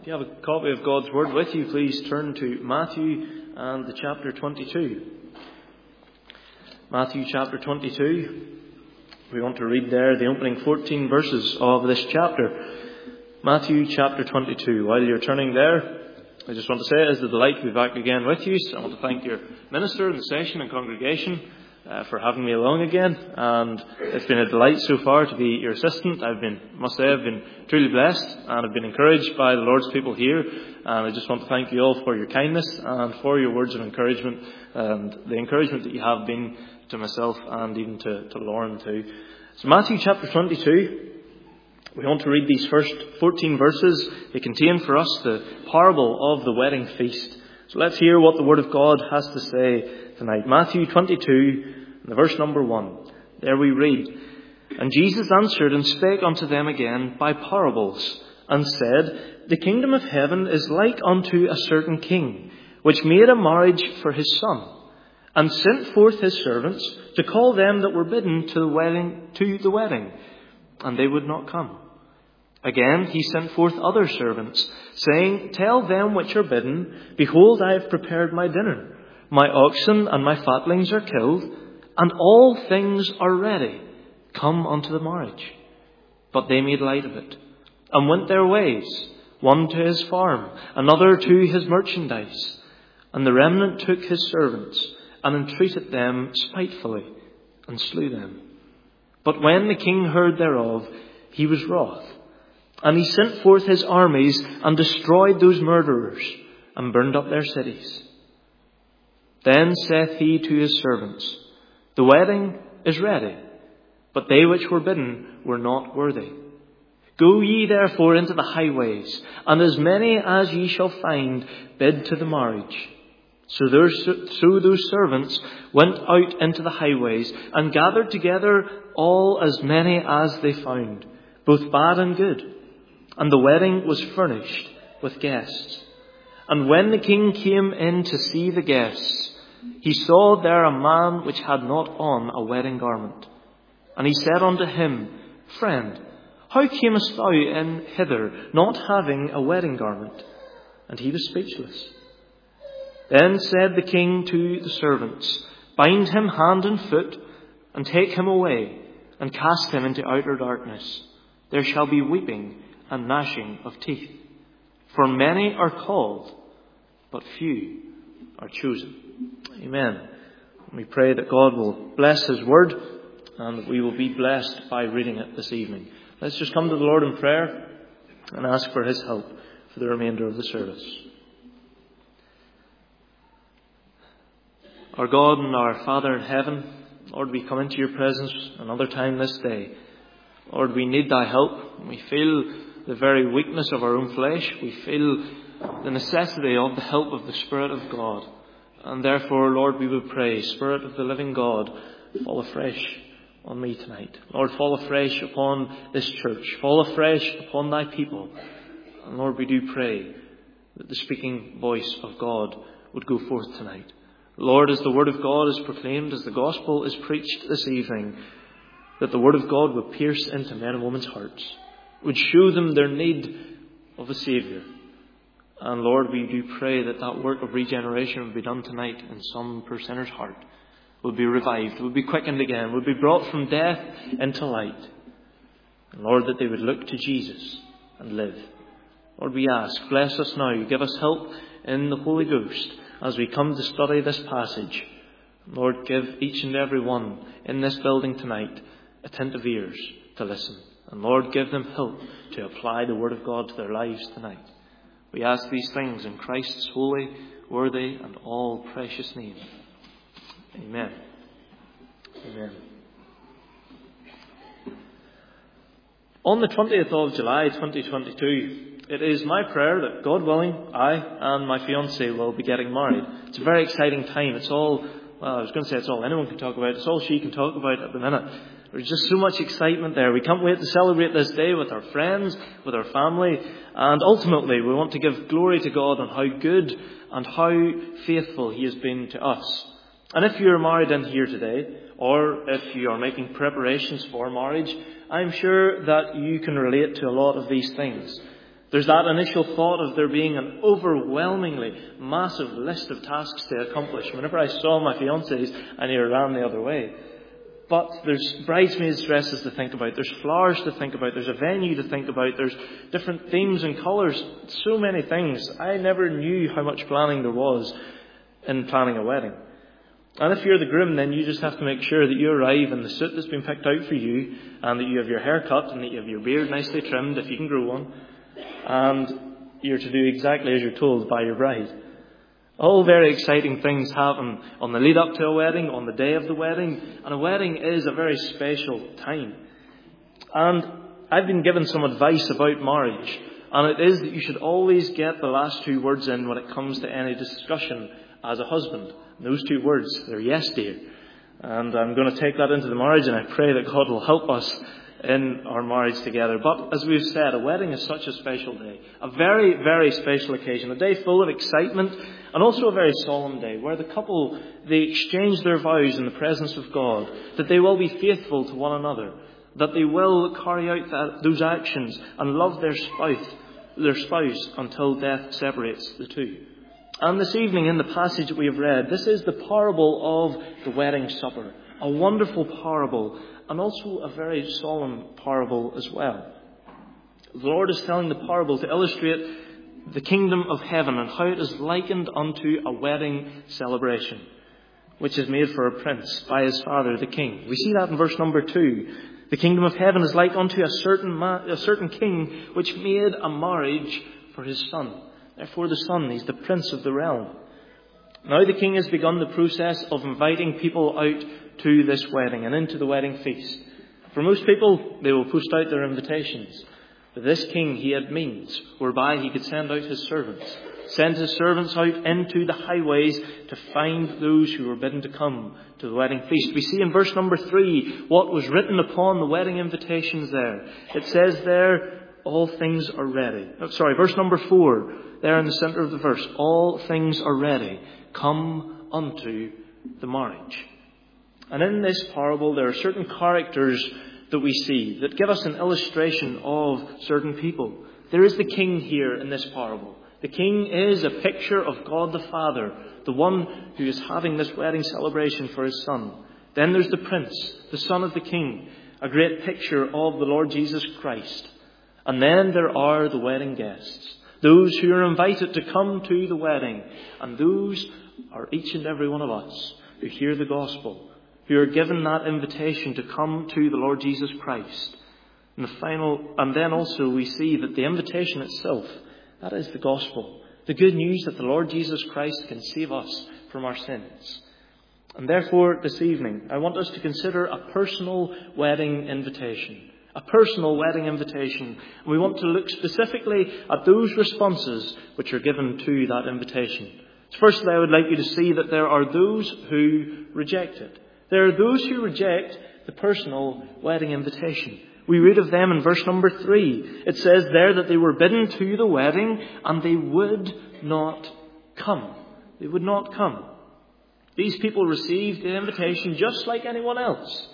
If you have a copy of God's Word with you, please turn to Matthew and the chapter 22. Matthew chapter 22. We want to read there the opening 14 verses of this chapter. Matthew chapter 22. While you're turning there, I just want to say it is a delight to be back again with you. So I want to thank your minister and the session and congregation for having me along again. And it's been a delight so far to be your assistant. I've been truly blessed, and I've been encouraged by the Lord's people here. And I just want to thank you all for your kindness and for your words of encouragement, and the encouragement that you have been to myself and even to Lauren too. So Matthew chapter 22. We want to read these first 14 verses. They contain for us the parable of the wedding feast. So let's hear what the Word of God has to say tonight. Matthew 22, and verse number 1. There we read, "And Jesus answered and spake unto them again by parables, and said, The kingdom of heaven is like unto a certain king, which made a marriage for his son, and sent forth his servants to call them that were bidden to the wedding, and they would not come. Again he sent forth other servants, saying, Tell them which are bidden, Behold, I have prepared my dinner. My oxen and my fatlings are killed, and all things are ready. Come unto the marriage. But they made light of it, and went their ways, one to his farm, another to his merchandise. And the remnant took his servants, and entreated them spitefully, and slew them. But when the king heard thereof, he was wroth. And he sent forth his armies, and destroyed those murderers, and burned up their cities. Then saith he to his servants, The wedding is ready, but they which were bidden were not worthy. Go ye therefore into the highways, and as many as ye shall find, bid to the marriage. So those servants went out into the highways, and gathered together all as many as they found, both bad and good. And the wedding was furnished with guests. And when the king came in to see the guests, he saw there a man which had not on a wedding garment. And he said unto him, Friend, how camest thou in hither, not having a wedding garment? And he was speechless. Then said the king to the servants, Bind him hand and foot, and take him away, and cast him into outer darkness. There shall be weeping and gnashing of teeth. For many are called, but few are chosen." Amen. We pray that God will bless His word, and that we will be blessed by reading it this evening. Let's just come to the Lord in prayer and ask for His help for the remainder of the service. Our God and our Father in heaven, Lord, we come into your presence another time this day. Lord, we need thy help. We feel the very weakness of our own flesh. We feel the necessity of the help of the Spirit of God. And therefore, Lord, we will pray, Spirit of the living God, fall afresh on me tonight. Lord, fall afresh upon this church. Fall afresh upon thy people. And Lord, we do pray that the speaking voice of God would go forth tonight. Lord, as the word of God is proclaimed, as the gospel is preached this evening, that the word of God would pierce into men and women's hearts, would show them their need of a Saviour. And Lord, we do pray that that work of regeneration would be done tonight in some poor sinner's heart, would be revived, would be quickened again, would be brought from death into light. And Lord, that they would look to Jesus and live. Lord, we ask, bless us now, give us help in the Holy Ghost as we come to study this passage. Lord, give each and every one in this building tonight attentive ears to listen. And Lord, give them help to apply the Word of God to their lives tonight. We ask these things in Christ's holy, worthy, and all precious name. Amen. Amen. On the 20th of July 2022, it is my prayer that, God willing, I and my fiancée will be getting married. It's a very exciting time. It's all anyone can talk about. It's all she can talk about at the minute. There's just so much excitement there. We can't wait to celebrate this day with our friends, with our family. And ultimately, we want to give glory to God on how good and how faithful He has been to us. And if you're married in here today, or if you are making preparations for marriage, I'm sure that you can relate to a lot of these things. There's that initial thought of there being an overwhelmingly massive list of tasks to accomplish. Whenever I saw my fiancés, I nearly ran the other way. But there's bridesmaids' dresses to think about. There's flowers to think about. There's a venue to think about. There's different themes and colours. So many things. I never knew how much planning there was in planning a wedding. And if you're the groom, then you just have to make sure that you arrive in the suit that's been picked out for you, and that you have your hair cut, and that you have your beard nicely trimmed, if you can grow one, and you're to do exactly as you're told by your bride. All very exciting things happen on the lead up to a wedding, on the day of the wedding, and a wedding is a very special time. And I've been given some advice about marriage, and it is that you should always get the last two words in when it comes to any discussion as a husband. Those two words, they're yes, dear. And I'm going to take that into the marriage, and I pray that God will help us in our marriage together. But as we've said, a wedding is such a special day. A very, very special occasion. A day full of excitement, and also a very solemn day where the couple, they exchange their vows in the presence of God, that they will be faithful to one another, that they will carry out those actions and love their spouse until death separates the two. And this evening in the passage that we have read, this is the parable of the wedding supper. A wonderful parable, and also a very solemn parable as well. The Lord is telling the parable to illustrate the kingdom of heaven and how it is likened unto a wedding celebration, which is made for a prince by his father, the king. We see that in verse number 2. The kingdom of heaven is like unto a certain king which made a marriage for his son. Therefore the son, he's the prince of the realm. Now the king has begun the process of inviting people out to this wedding and into the wedding feast. For most people, they will post out their invitations. But this king, he had means whereby he could send out his servants. Send his servants out into the highways to find those who were bidden to come to the wedding feast. We see in verse number 3 what was written upon the wedding invitations there. It says there, all things are ready. Verse number 4, there in the centre of the verse. All things are ready. Come unto the marriage. And in this parable, there are certain characters that we see that give us an illustration of certain people. There is the king here in this parable. The king is a picture of God the Father, the one who is having this wedding celebration for his son. Then there's the prince, the son of the king, a great picture of the Lord Jesus Christ. And then there are the wedding guests, those who are invited to come to the wedding. And those are each and every one of us who hear the gospel, who are given that invitation to come to the Lord Jesus Christ. And then also we see that the invitation itself, that is the gospel, the good news that the Lord Jesus Christ can save us from our sins. And therefore this evening I want us to consider a personal wedding invitation. A personal wedding invitation. We want to look specifically at those responses which are given to that invitation. Firstly, I would like you to see that there are those who reject it. There are those who reject the personal wedding invitation. We read of them in verse number 3. It says there that they were bidden to the wedding and they would not come. They would not come. These people received the invitation just like anyone else.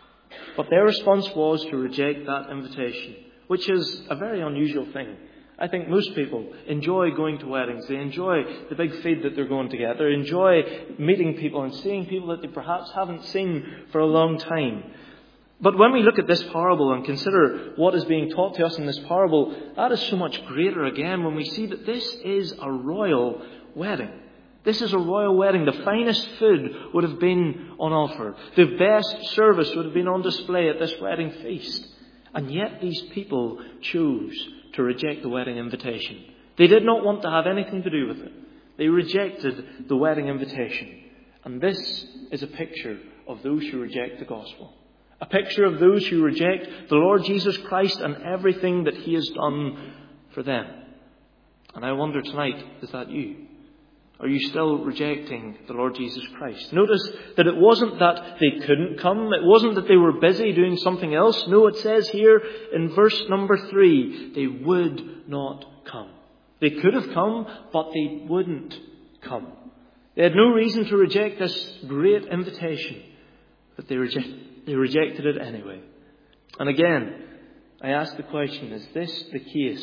But their response was to reject that invitation, which is a very unusual thing. I think most people enjoy going to weddings. They enjoy the big feed that they're going to get. They enjoy meeting people and seeing people that they perhaps haven't seen for a long time. But when we look at this parable and consider what is being taught to us in this parable, that is so much greater again when we see that this is a royal wedding. This is a royal wedding. The finest food would have been on offer. The best service would have been on display at this wedding feast. And yet these people chose to reject the wedding invitation. They did not want to have anything to do with it. They rejected the wedding invitation. And this is a picture of those who reject the gospel. A picture of those who reject the Lord Jesus Christ and everything that he has done for them. And I wonder tonight, is that you? Are you still rejecting the Lord Jesus Christ? Notice that it wasn't that they couldn't come. It wasn't that they were busy doing something else. No, it says here in verse number 3, they would not come. They could have come, but they wouldn't come. They had no reason to reject this great invitation, but they rejected it anyway. And again, I ask the question, is this the case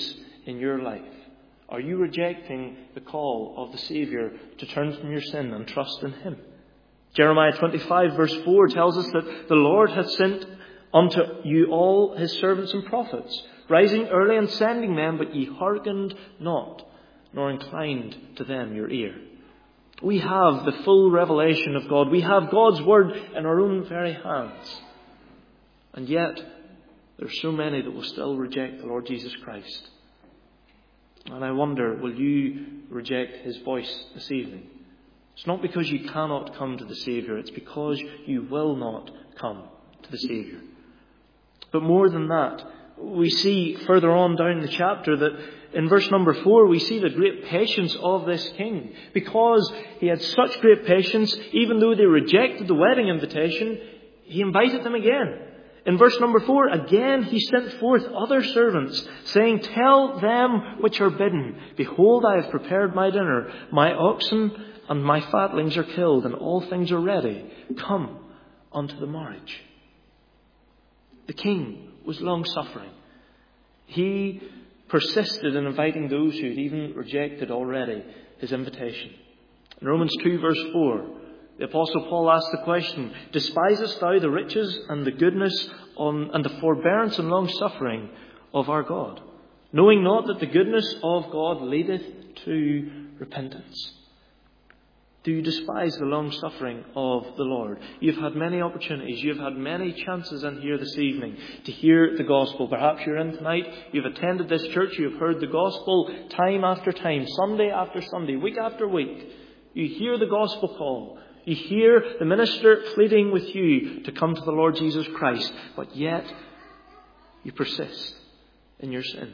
in your life? Are you rejecting the call of the Saviour to turn from your sin and trust in Him? Jeremiah 25 verse 4 tells us that the Lord hath sent unto you all His servants and prophets, rising early and sending them, but ye hearkened not, nor inclined to them your ear. We have the full revelation of God. We have God's Word in our own very hands. And yet, there are so many that will still reject the Lord Jesus Christ. And I wonder, will you reject His voice this evening? It's not because you cannot come to the Saviour. It's because you will not come to the Saviour. But more than that, we see further on down the chapter that in verse number 4, we see the great patience of this king. Because he had such great patience, even though they rejected the wedding invitation, he invited them again. In verse number 4, again he sent forth other servants, saying, Tell them which are bidden, Behold, I have prepared my dinner. My oxen and my fatlings are killed, and all things are ready. Come unto the marriage. The king was long-suffering. He persisted in inviting those who had even rejected already his invitation. In Romans 2 verse 4, the Apostle Paul asked the question, Despisest thou the riches and the goodness and the forbearance and long-suffering of our God, knowing not that the goodness of God leadeth to repentance? Do you despise the long-suffering of the Lord? You've had many opportunities. You've had many chances in here this evening to hear the gospel. Perhaps you're in tonight. You've attended this church. You've heard the gospel time after time, Sunday after Sunday, week after week. You hear the gospel call. You hear the minister pleading with you to come to the Lord Jesus Christ. But yet, you persist in your sin.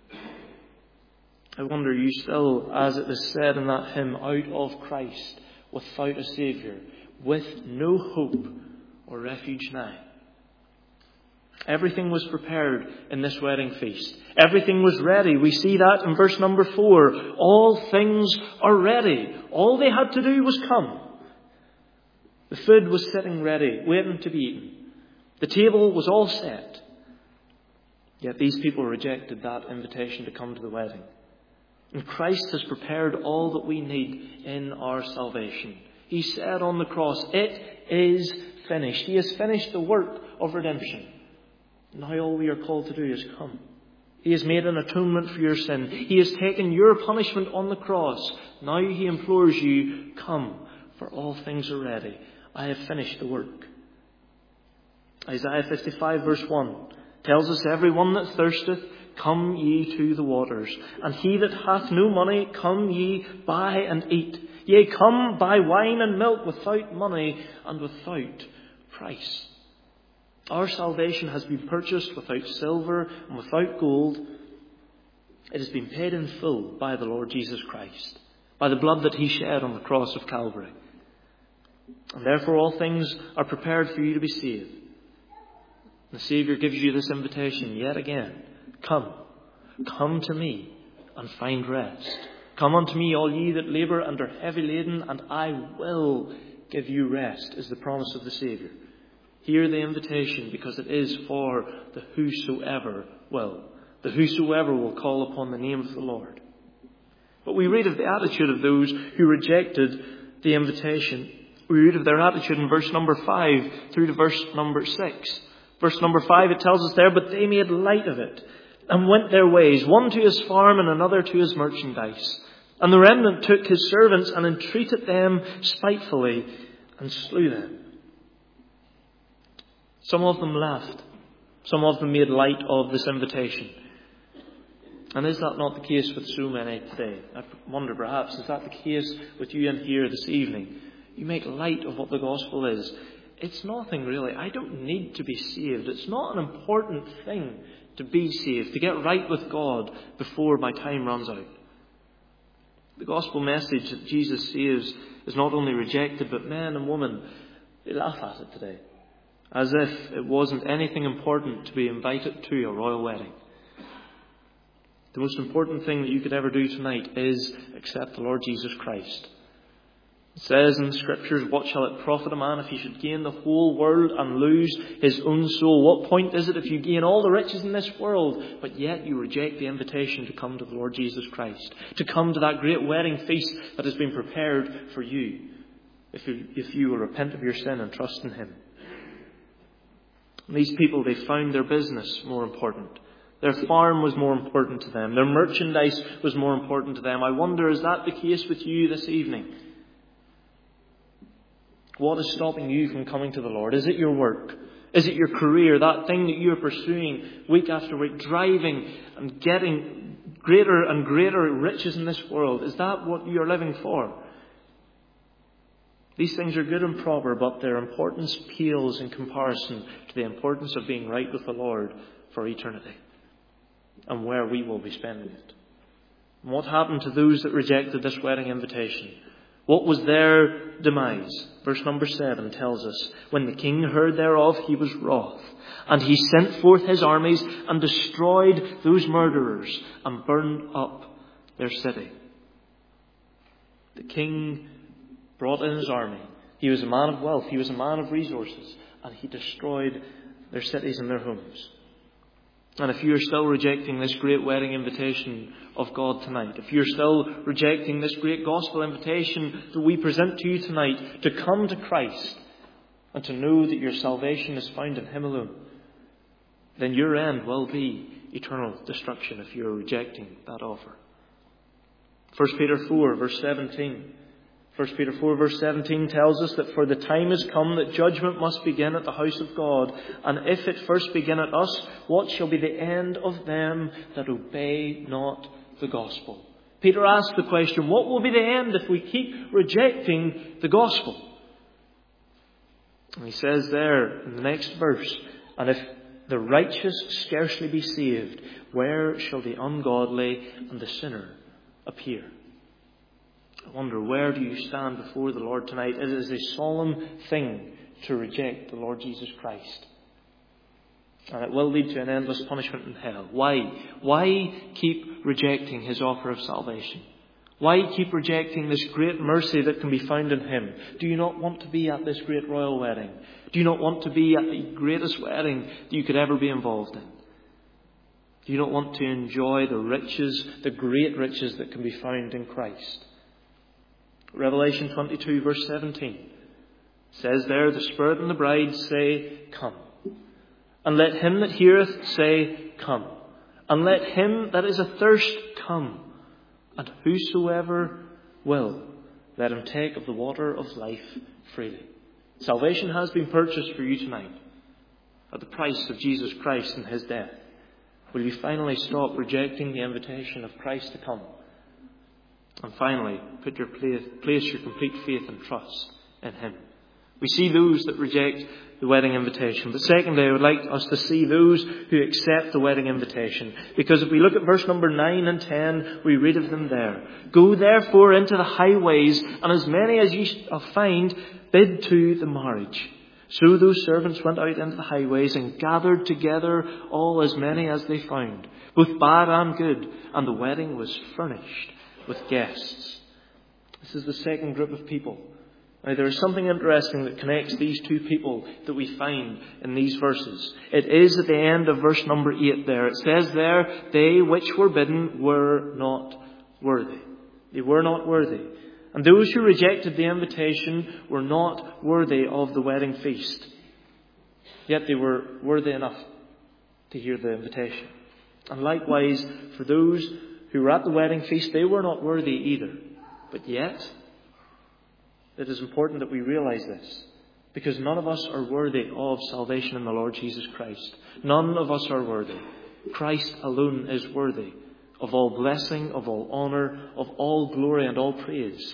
I wonder, you still, as it is said in that hymn, out of Christ, without a Saviour, with no hope or refuge nigh. Everything was prepared in this wedding feast. Everything was ready. We see that in verse number 4. All things are ready. All they had to do was come. The food was sitting ready, waiting to be eaten. The table was all set. Yet these people rejected that invitation to come to the wedding. And Christ has prepared all that we need in our salvation. He said on the cross, It is finished. He has finished the work of redemption. Now all we are called to do is come. He has made an atonement for your sin. He has taken your punishment on the cross. Now He implores you, come, for all things are ready. I have finished the work. Isaiah 55 verse 1 tells us, Everyone that thirsteth, come ye to the waters. And he that hath no money, come ye, buy and eat. Yea, come, buy wine and milk without money and without price. Our salvation has been purchased without silver and without gold. It has been paid in full by the Lord Jesus Christ, by the blood that He shed on the cross of Calvary. And therefore all things are prepared for you to be saved. The Saviour gives you this invitation yet again. Come to me and find rest. Come unto me, all ye that labour and are heavy laden, and I will give you rest, is the promise of the Saviour. Hear the invitation, because it is for the whosoever will. The whosoever will call upon the name of the Lord. But we read of the attitude of those who rejected the invitation. We read of their attitude in verse number 5 through to verse number 6. Verse number 5, it tells us there, But they made light of it, and went their ways, one to his farm and another to his merchandise. And the remnant took his servants and entreated them spitefully and slew them. Some of them laughed. Some of them made light of this invitation. And is that not the case with so many today? I wonder perhaps, is that the case with you in here this evening? You make light of what the gospel is. It's nothing really. I don't need to be saved. It's not an important thing to be saved, to get right with God before my time runs out. The gospel message that Jesus saves is not only rejected, but men and women, they laugh at it today, as if it wasn't anything important to be invited to a royal wedding. The most important thing that you could ever do tonight is accept the Lord Jesus Christ. It says in the Scriptures, what shall it profit a man if he should gain the whole world and lose his own soul? What point is it if you gain all the riches in this world, but yet you reject the invitation to come to the Lord Jesus Christ, to come to that great wedding feast that has been prepared for you, if you will repent of your sin and trust in Him? And these people, they found their business more important. Their farm was more important to them. Their merchandise was more important to them. I wonder, is that the case with you this evening? What is stopping you from coming to the Lord? Is it your work? Is it your career? That thing that you are pursuing week after week, driving and getting greater and greater riches in this world? Is that what you are living for? These things are good and proper, but their importance pales in comparison to the importance of being right with the Lord for eternity and where we will be spending it. And what happened to those that rejected this wedding invitation? What was their demise? Verse number 7 tells us, when the king heard thereof, he was wroth, and he sent forth his armies and destroyed those murderers and burned up their city. The king brought in his army. He was a man of wealth. He was a man of resources, and he destroyed their cities and their homes. And if you're still rejecting this great wedding invitation of God tonight, if you're still rejecting this great gospel invitation that we present to you tonight, to come to Christ and to know that your salvation is found in Him alone, then your end will be eternal destruction if you're rejecting that offer. 1 Peter 4 verse 17. 1 Peter 4 verse 17 tells us that for the time has come that judgment must begin at the house of God. And if it first begin at us, what shall be the end of them that obey not the gospel? Peter asks the question, what will be the end if we keep rejecting the gospel? And he says there in the next verse, and if the righteous scarcely be saved, where shall the ungodly and the sinner appear? I wonder, where do you stand before the Lord tonight? It is a solemn thing to reject the Lord Jesus Christ. And it will lead to an endless punishment in hell. Why? Why keep rejecting His offer of salvation? Why keep rejecting this great mercy that can be found in Him? Do you not want to be at this great royal wedding? Do you not want to be at the greatest wedding that you could ever be involved in? Do you not want to enjoy the riches, the great riches that can be found in Christ? Revelation 22 verse 17 says there, the Spirit and the bride say, come. And let him that heareth say, come. And let him that is athirst come. And whosoever will, let him take of the water of life freely. Salvation has been purchased for you tonight at the price of Jesus Christ and His death. Will you finally stop rejecting the invitation of Christ to come? And finally, place your complete faith and trust in Him. We see those that reject the wedding invitation. But secondly, I would like us to see those who accept the wedding invitation. Because if we look at verse number 9 and 10, we read of them there. Go therefore into the highways, and as many as ye find, bid to the marriage. So those servants went out into the highways and gathered together all as many as they found, both bad and good, and the wedding was furnished with guests. This is the second group of people. Now, there is something interesting that connects these two people that we find in these verses. It is at the end of verse number 8 there. It says there, they which were bidden were not worthy. They were not worthy. And those who rejected the invitation were not worthy of the wedding feast. Yet they were worthy enough to hear the invitation. And likewise, for those who were at the wedding feast, they were not worthy either. But yet, it is important that we realize this, because none of us are worthy of salvation in the Lord Jesus Christ. None of us are worthy. Christ alone is worthy of all blessing, of all honour, of all glory and all praise.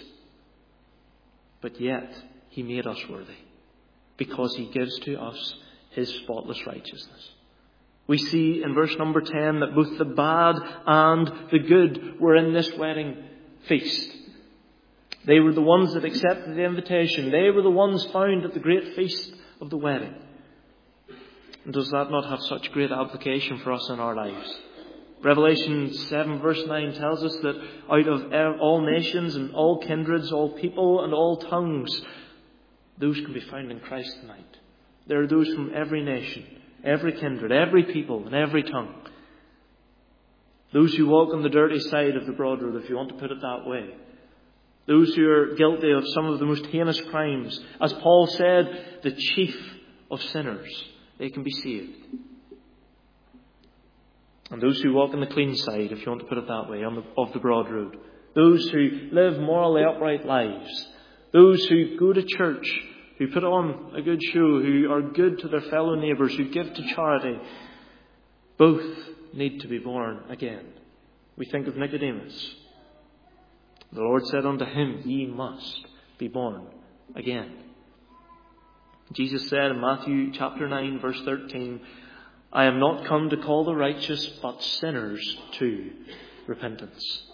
But yet, He made us worthy, because He gives to us His spotless righteousness. We see in verse number 10 that both the bad and the good were in this wedding feast. They were the ones that accepted the invitation. They were the ones found at the great feast of the wedding. And does that not have such great application for us in our lives? Revelation 7 verse 9 tells us that out of all nations and all kindreds, all people and all tongues, those can be found in Christ tonight. There are those from every nation, every kindred, every people and every tongue. Those who walk on the dirty side of the broad road, if you want to put it that way. Those who are guilty of some of the most heinous crimes. As Paul said, the chief of sinners. They can be saved. And those who walk on the clean side, if you want to put it that way, of the broad road. Those who live morally upright lives. Those who go to church, who put on a good show, who are good to their fellow neighbours, who give to charity. Both need to be born again. We think of Nicodemus. The Lord said unto him, ye must be born again. Jesus said in Matthew chapter 9 verse 13, I am not come to call the righteous, but sinners to repentance.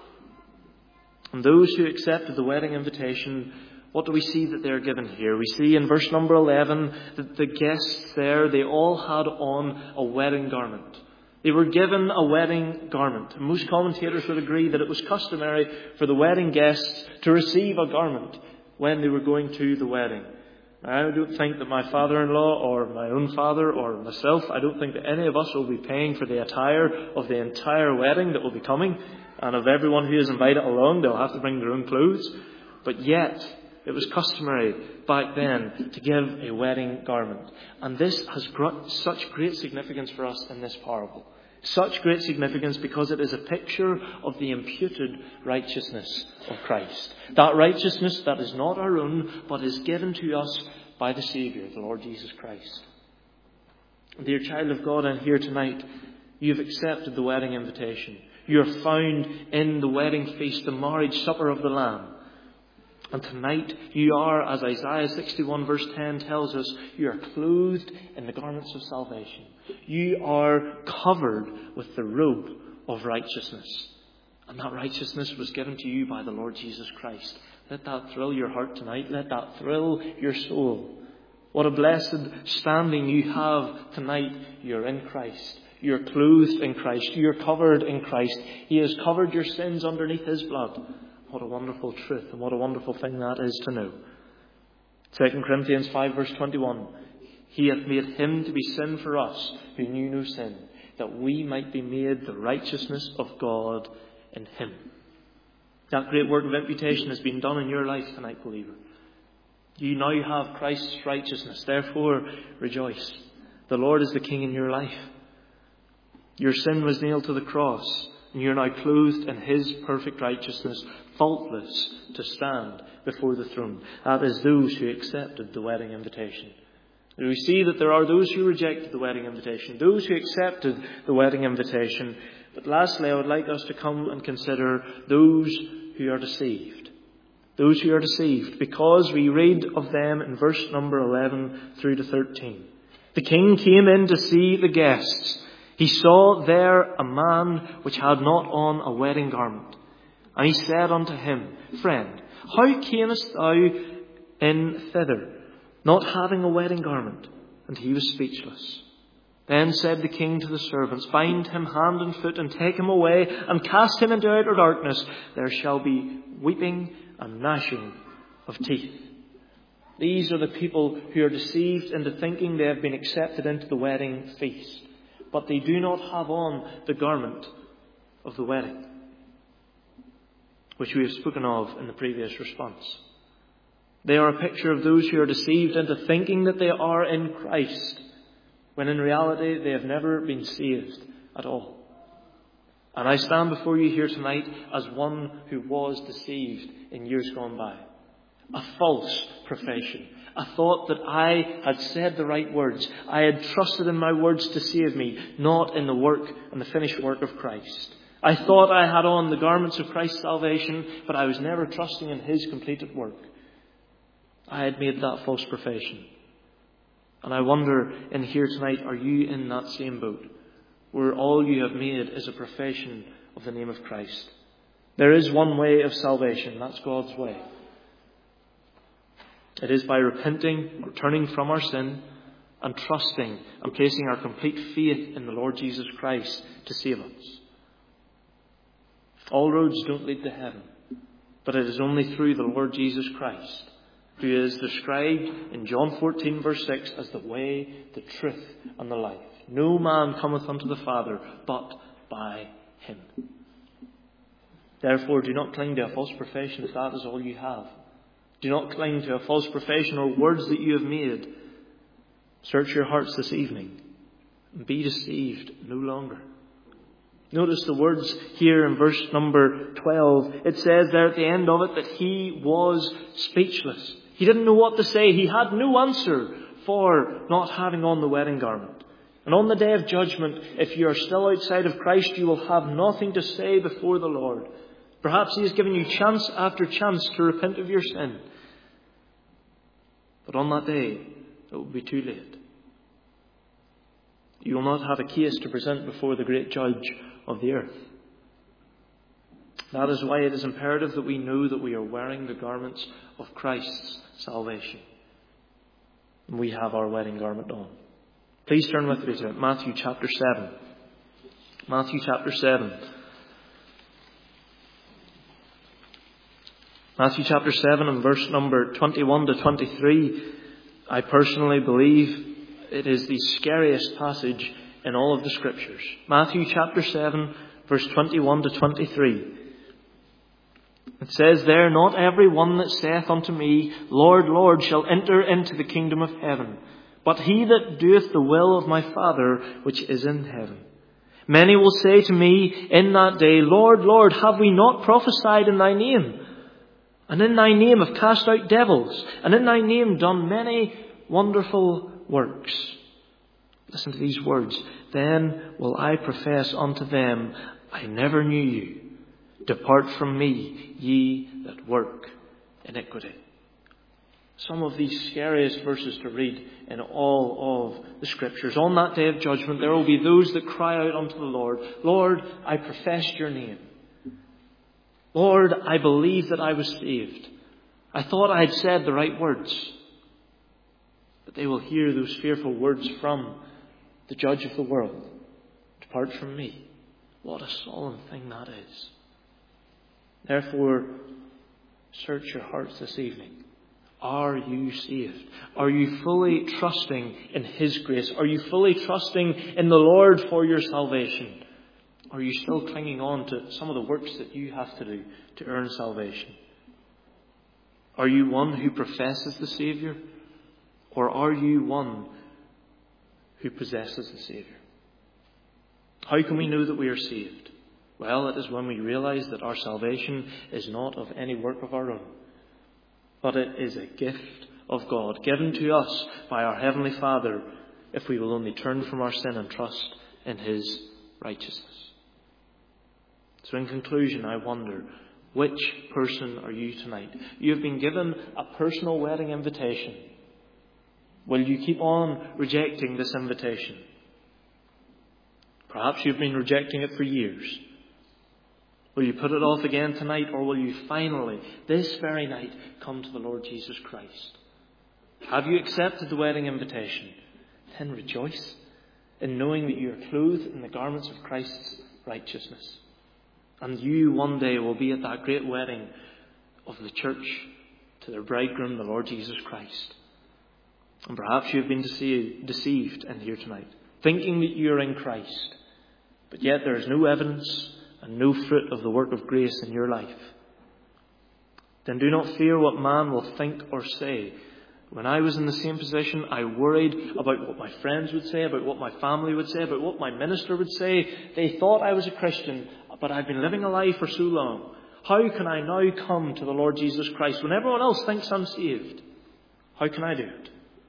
And those who accepted the wedding invitation, what do we see that they are given here? We see in verse number 11 that the guests there, they all had on a wedding garment. They were given a wedding garment. And most commentators would agree that it was customary for the wedding guests to receive a garment when they were going to the wedding. I don't think that my father-in-law or my own father or myself, I don't think that any of us will be paying for the attire of the entire wedding that will be coming. And of everyone who is invited along, they'll have to bring their own clothes. But yet, it was customary back then to give a wedding garment. And this has such great significance for us in this parable. Such great significance because it is a picture of the imputed righteousness of Christ. That righteousness that is not our own, but is given to us by the Saviour, the Lord Jesus Christ. Dear child of God, and here tonight, you have accepted the wedding invitation. You are found in the wedding feast, the marriage supper of the Lamb. And tonight you are, as Isaiah 61 verse 10 tells us, you are clothed in the garments of salvation. You are covered with the robe of righteousness. And that righteousness was given to you by the Lord Jesus Christ. Let that thrill your heart tonight. Let that thrill your soul. What a blessed standing you have tonight. You're in Christ. You're clothed in Christ. You're covered in Christ. He has covered your sins underneath His blood. What a wonderful truth and what a wonderful thing that is to know. 2 Corinthians 5 verse 21. He hath made Him to be sin for us who knew no sin, that we might be made the righteousness of God in Him. That great work of imputation has been done in your life tonight, believer. You now have Christ's righteousness. Therefore, rejoice. The Lord is the King in your life. Your sin was nailed to the cross. And you're now clothed in His perfect righteousness, faultless to stand before the throne. That is those who accepted the wedding invitation. We see that there are those who rejected the wedding invitation, those who accepted the wedding invitation. But lastly, I would like us to come and consider those who are deceived. Those who are deceived, because we read of them in verse number 11 through to 13. The king came in to see the guests. He saw there a man which had not on a wedding garment. And he said unto him, Friend, how camest thou in thither, not having a wedding garment? And he was speechless. Then said the king to the servants, Bind him hand and foot, and take him away, and cast him into outer darkness. There shall be weeping and gnashing of teeth. These are the people who are deceived into thinking they have been accepted into the wedding feast. But they do not have on the garment of the wedding, which we have spoken of in the previous response. They are a picture of those who are deceived into thinking that they are in Christ, when in reality they have never been saved at all. And I stand before you here tonight as one who was deceived in years gone by. A false profession. I thought that I had said the right words. I had trusted in my words to save me, not in the work and the finished work of Christ. I thought I had on the garments of Christ's salvation, but I was never trusting in His completed work. I had made that false profession. And I wonder in here tonight, are you in that same boat, where all you have made is a profession of the name of Christ? There is one way of salvation. That's God's way. It is by repenting, turning from our sin, and trusting and placing our complete faith in the Lord Jesus Christ to save us. All roads don't lead to heaven, but it is only through the Lord Jesus Christ, who is described in John 14 verse 6 as the way, the truth, and the life. No man cometh unto the Father but by him. Therefore, do not cling to a false profession if that is all you have. Do not cling to a false profession or words that you have made. Search your hearts this evening and be deceived no longer. Notice the words here in verse number 12. It says there at the end of it that he was speechless. He didn't know what to say. He had no answer for not having on the wedding garment. And on the day of judgment, if you are still outside of Christ, you will have nothing to say before the Lord. Perhaps he has given you chance after chance to repent of your sin. But on that day, it will be too late. You will not have a case to present before the great judge of the earth. That is why it is imperative that we know that we are wearing the garments of Christ's salvation. And we have our wedding garment on. Please turn with me to Matthew chapter 7. Matthew chapter 7. Matthew chapter 7 and verse number 21 to 23. I personally believe it is the scariest passage in all of the Scriptures. Matthew chapter 7, verse 21 to 23. It says there, not every one that saith unto me, Lord, Lord, shall enter into the kingdom of heaven, but he that doeth the will of my Father which is in heaven. Many will say to me in that day, Lord, Lord, have we not prophesied in thy name? And in thy name have cast out devils, and in thy name done many wonderful works. Listen to these words. Then will I profess unto them, I never knew you. Depart from me, ye that work iniquity. Some of the scariest verses to read in all of the Scriptures. On that day of judgment, there will be those that cry out unto the Lord, Lord, I professed your name. Lord, I believe that I was saved. I thought I had said the right words. But they will hear those fearful words from the judge of the world. Depart from me. What a solemn thing that is. Therefore, search your hearts this evening. Are you saved? Are you fully trusting in His grace? Are you fully trusting in the Lord for your salvation? Are you still clinging on to some of the works that you have to do to earn salvation? Are you one who professes the Saviour? Or are you one who possesses the Saviour? How can we know that we are saved? Well, it is when we realize that our salvation is not of any work of our own, but it is a gift of God given to us by our Heavenly Father if we will only turn from our sin and trust in His righteousness. So in conclusion, I wonder, which person are you tonight? You have been given a personal wedding invitation. Will you keep on rejecting this invitation? Perhaps you've been rejecting it for years. Will you put it off again tonight, or will you finally, this very night, come to the Lord Jesus Christ? Have you accepted the wedding invitation? Then rejoice in knowing that you are clothed in the garments of Christ's righteousness. And you one day will be at that great wedding of the church to their bridegroom, the Lord Jesus Christ. And perhaps you have been deceived in here tonight, thinking that you are in Christ, but yet there is no evidence and no fruit of the work of grace in your life. Then do not fear what man will think or say. When I was in the same position, I worried about what my friends would say, about what my family would say, about what my minister would say. They thought I was a Christian, but I've been living a lie for so long. How can I now come to the Lord Jesus Christ when everyone else thinks I'm saved? How can I do it?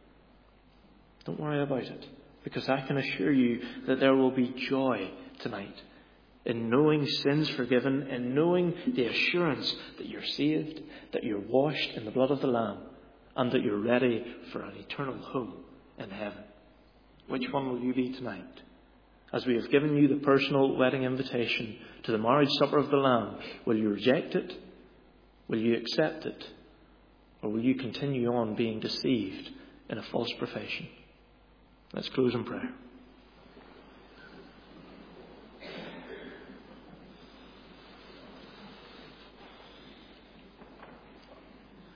Don't worry about it, because I can assure you that there will be joy tonight in knowing sins forgiven, in knowing the assurance that you're saved, that you're washed in the blood of the Lamb, and that you're ready for an eternal home in heaven. Which one will you be tonight? As we have given you the personal wedding invitation to the marriage supper of the Lamb, will you reject it? Will you accept it? Or will you continue on being deceived in a false profession? Let's close in prayer.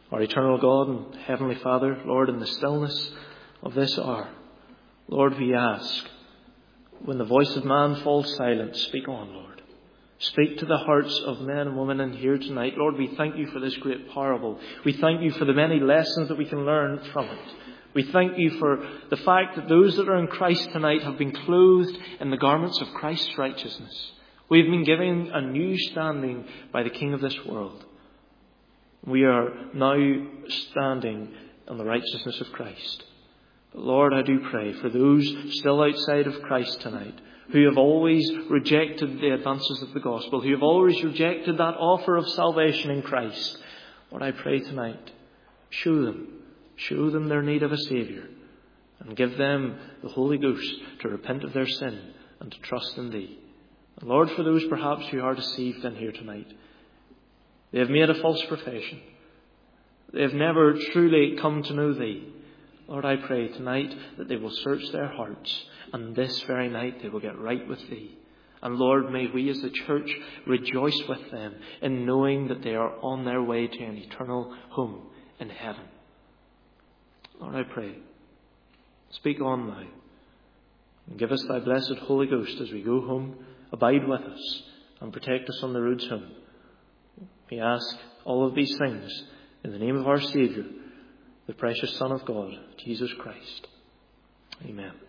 Our eternal God and Heavenly Father, Lord, in the stillness of this hour, Lord, we ask, when the voice of man falls silent, speak on, Lord. Speak to the hearts of men and women in here tonight. Lord, we thank you for this great parable. We thank you for the many lessons that we can learn from it. We thank you for the fact that those that are in Christ tonight have been clothed in the garments of Christ's righteousness. We have been given a new standing by the King of this world. We are now standing on the righteousness of Christ. But Lord, I do pray for those still outside of Christ tonight, who have always rejected the advances of the gospel, who have always rejected that offer of salvation in Christ. Lord, I pray tonight, show them their need of a Saviour, and give them the Holy Ghost to repent of their sin and to trust in Thee. And Lord, for those perhaps who are deceived in here tonight, they have made a false profession. They have never truly come to know Thee. Lord, I pray tonight that they will search their hearts, and this very night they will get right with Thee. And Lord, may we as a church rejoice with them in knowing that they are on their way to an eternal home in heaven. Lord, I pray, speak on now, and give us Thy blessed Holy Ghost as we go home. Abide with us and protect us on the roads home. We ask all of these things in the name of our Saviour, the precious Son of God, Jesus Christ. Amen.